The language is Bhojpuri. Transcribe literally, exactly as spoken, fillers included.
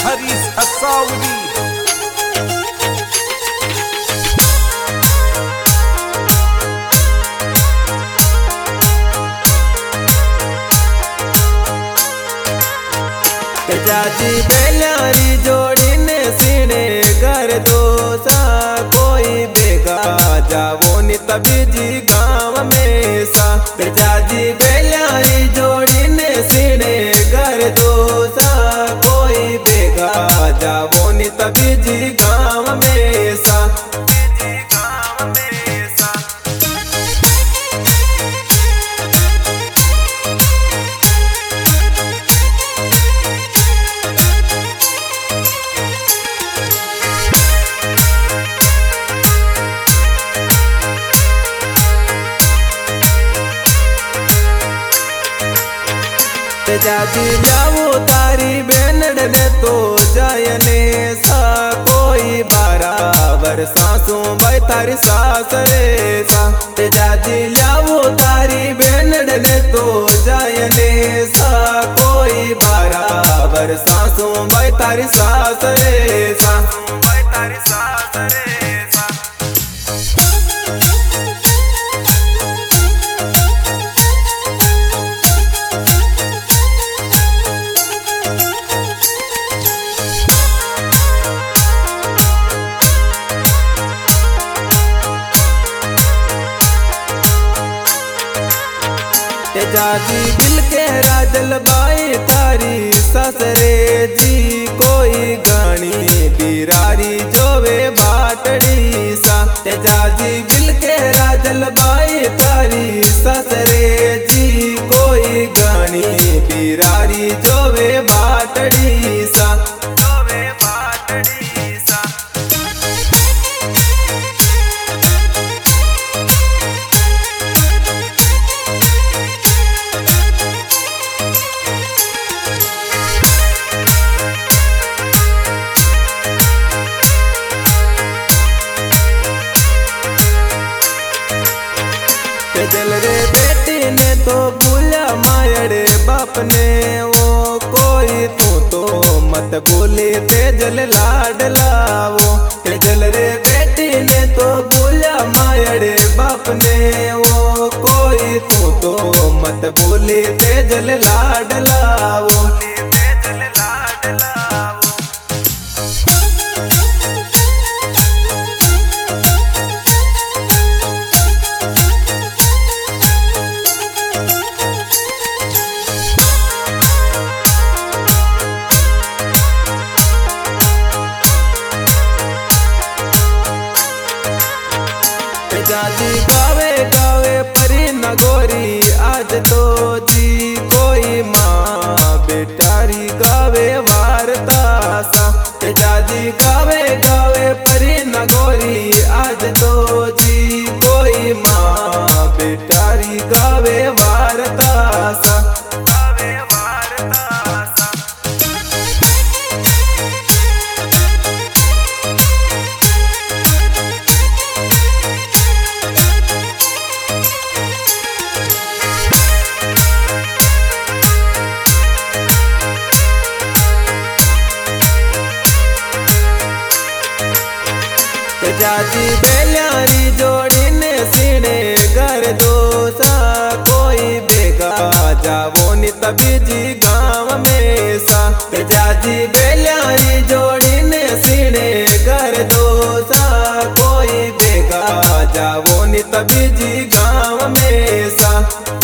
हरीश हसावरी। जाजी बेलारी जोड़ी ने सीने घर दो सा कोई बेगा जावो नि तभी जी गाँव में सा। जाजी बेलारी जोड़ी ने सीने घर दो सा कोई बेगा जावो नि तभी जी गाँव में सा। जाती जाओ तारी बेनड़ ने तो जायने सा कोई बराबर सासू भाई तारी सास रे सा। जाती जाओ तारी बेनड़ ने तो जायने सा कोई बराबर सासू भाई तारी सास रे सा। तारी सास रे सा। जाजी दिल के राजल बाई तारी ससरे जी कोई गानी बिरारी जोवे बाटड़ी सा। जाजी दिल के राजल बाई तारी ससरे जी कोई गानी बिरारी जोवे बाटड़ी सा। जोवे बाटड़ी सा। जल रे बेटी ने तो भूला मायड़े बाप ने वो कोई तू तो मत भूली तेजल लाडलावो। जल रे बेटी ने तो भूला मायड़े बाप ने वो कोई तू तो मत भूली तेजल लाडलावो। तेजल लाडलावो। जाजी गावे गावे परी नगोरी आज तो जी कोई माँ बेटारी गावे वारता सा। जाजी गावे गावे परी नगोरी आज तो जी कोई माँ बेटारी गावे वारता सा। गावे वारता सा। जाती बेलारी जोड़ी ने सीने घर दो सा कोई बेगा जावो नि तभी जी गाँव में सा। जाती बेलारी जोड़ी ने सीने घर दो सा कोई बेगा जावो नि तभी जी गाँव में सा।